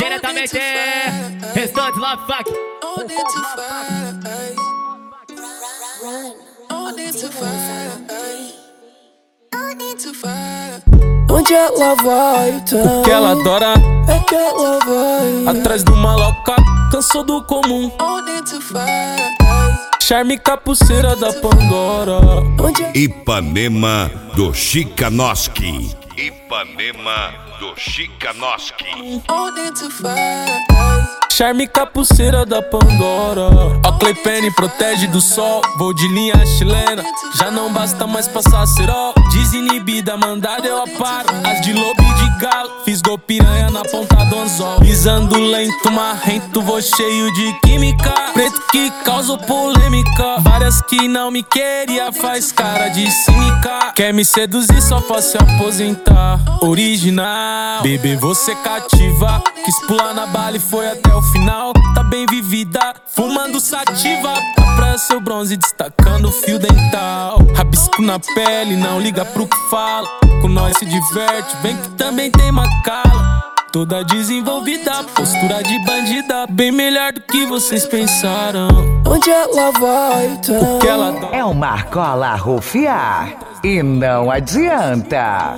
Diretamente, restante Love Fuck. Onde ela vai, O que ela adora é que ela vai atrás do maloca, cansou do comum. Charme capuceira da Pandora. Ipanema do Chicanoski. Ipanema do Chicanoski. Charme capuceira da Pandora. Oakley Penny protege do sol. Vou de linha chilena, já não basta mais passar cerol. Desinibida, mandada eu aparo. As de lobo e de galo, fiz gol piranha na ponta do anzol. Pisando lento, marrento, vou cheio de química. Preto que causa polêmica. Várias que não me queria, faz cara de cínica. Quer me seduzir, só posso se aposentar. Original, bebê, você cativa. Quis pular na bala e foi até o final. Tá bem vivida, fumando sativa. A praia seu bronze, destacando o fio dental. Rabisco na pele, não liga pro que fala. Com nós se diverte, vem que também tem macala. Toda desenvolvida, postura de bandida. Bem melhor do que vocês pensaram. Onde ela vai, O que ela adora É uma argola rufiar e não adianta.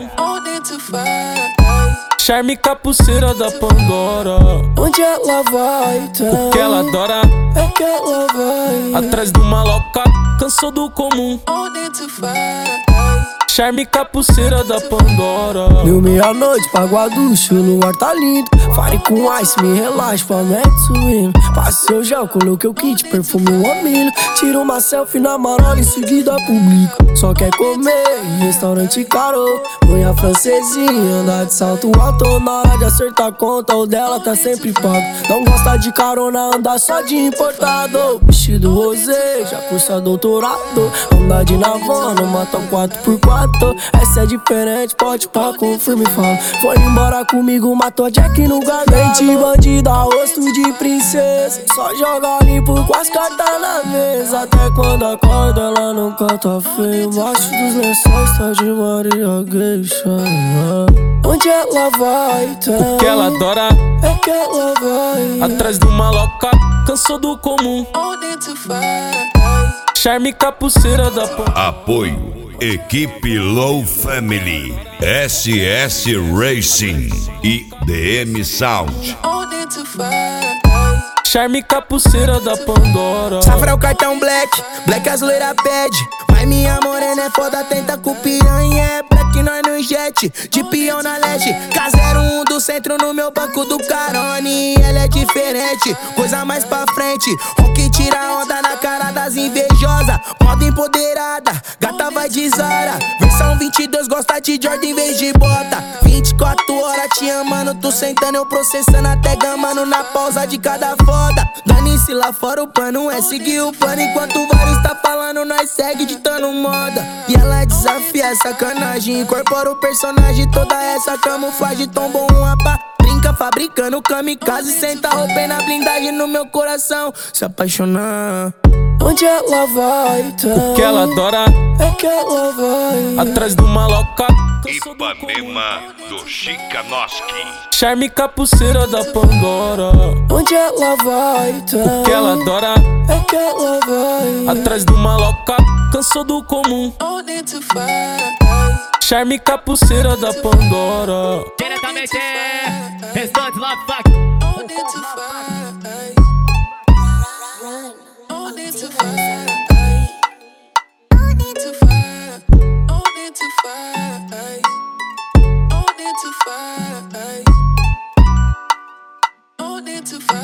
Charme capuceira da Pandora. Onde ela vai, O que ela adora é que ela vai atrás do maloca, cansou do comum. Charme capuceira da Pandora. Deu meia-noite, pago a ducha, o luar tá lindo. Fale com ice, me relaxa, promete subindo. Passe seu gel, coloquei o kit, perfume um milho. Tiro uma selfie na marola, em seguida publico. Só quer comer em restaurante caro. Unha francesinha, andar de salto alto. Na hora de acertar a conta, o dela tá sempre pago. Não gosta de carona, anda só de importado. Vestido rosé, já cursa doutorado. Anda de Navona, mata um 4x4. Essa é diferente, pode pá, confirma e fala. Foi embora comigo, matou a Jack no gargalo. Mente bandida, rosto de princesa. Só joga limpo com as cartas na mesa. Até quando acorda, ela não canta feio. Embaixo dos lençóis tá de Maria Geisha. Onde ela vai, O que ela adora é que ela vai atrás do maloca, cansou do comum. Charme capuceira da Pandora. Apoio Equipe Low Family, SS Racing e DM Sound. Charme capuceira da Pandora. Safra é o cartão black, black as loira pede. Mas minha morena é foda, tenta com piranha. É black, nós no jet, de peão na leste. K01 do centro no meu banco do Carone. Ela é diferente, coisa mais pra frente. Rock tira onda na cara das invejosas. Moda empoderada, gata vai de Zara. Versão 22 gosta de Jordan em vez de bota. 24 horas te amando, tu sentando, eu processando até gamando na pausa de cada foda. Dane-se lá fora, o plano é seguir o plano. Enquanto vários tá falando, nós segue ditando moda. E ela desafia a sacanagem, incorpora o personagem. Toda essa camuflagem, tombou uma pá. Brinca fabricando kamikaze, senta roupa na blindagem no meu coração. Se apaixonar. Onde ela vai, O que ela adora é que ela vai atrás do maloca, Ipanema do Chicanoski. charme capuceira da Pandora. Onde ela vai, O que ela adora é que ela vai atrás do maloca, cansou do comum. Charme capuceira da Pandora. Diretamente, restante Love Fuck. Too far.